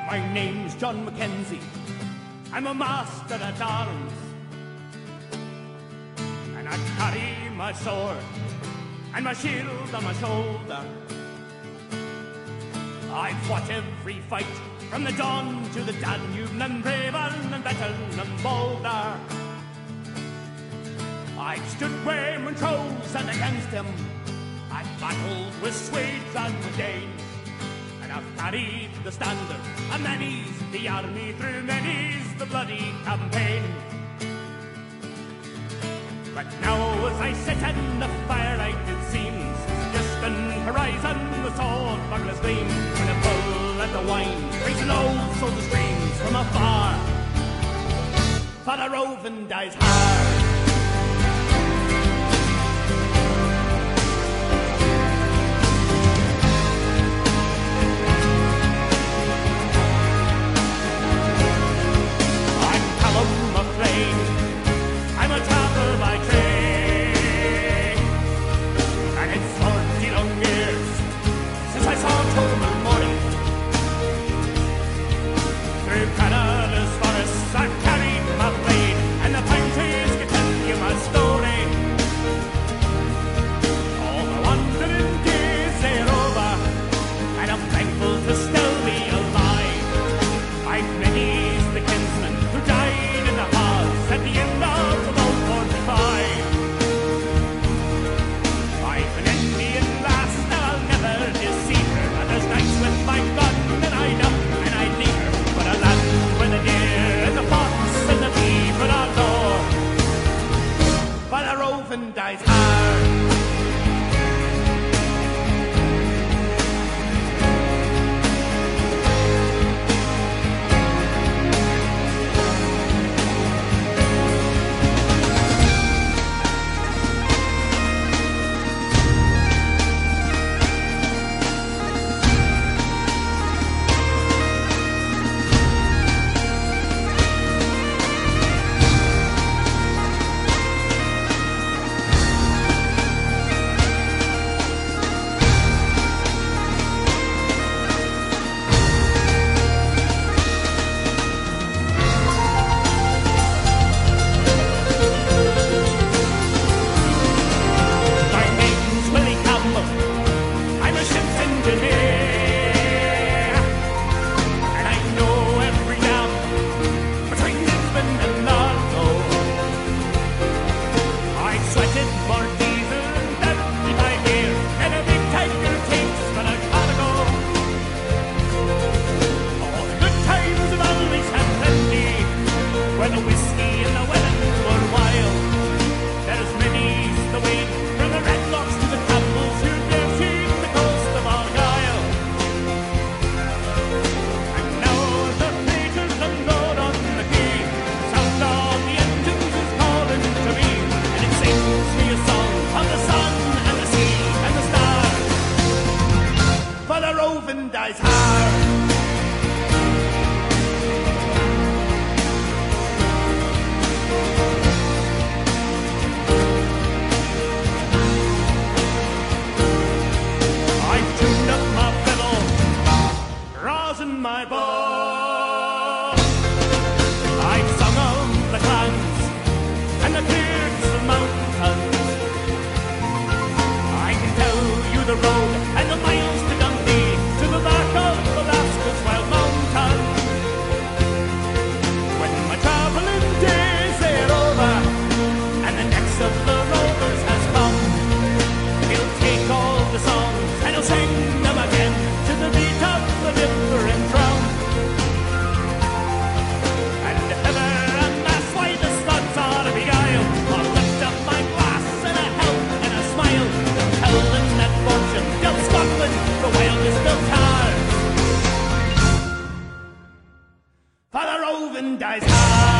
My name's John Mackenzie. I'm a master at arms, and I carry my sword and my shield on my shoulder. I've fought every fight from the Don to the Danube, none braver, none better, none bolder. I've stood where Montrose and against him. I've battled with Swedes and with Danes, and I've carried the standard of many's the army through many's the bloody campaign. But now as I sit in the firelight, it seems distant horizon the sword bucklers gleam, when a bull and the wine race low so the streams from afar. Father Oven dies hard. I'm a traveller by trade, and it's 40 long years since I saw Tolman morning. Through Canada's forests I've carried my blade, and the pine trees can tell you my story. All the wandering days they're over, and I'm thankful to still be alive. I've many's the kinsman who died in the hearts at the end of about 45. I've an Indian lass, now I'll never deceive her, but there's nights with my gun and I'd up and I'd leave her. But a land where the deer and the fox and the beaver are low, Father Oven dies hard. Father Oven dies hard.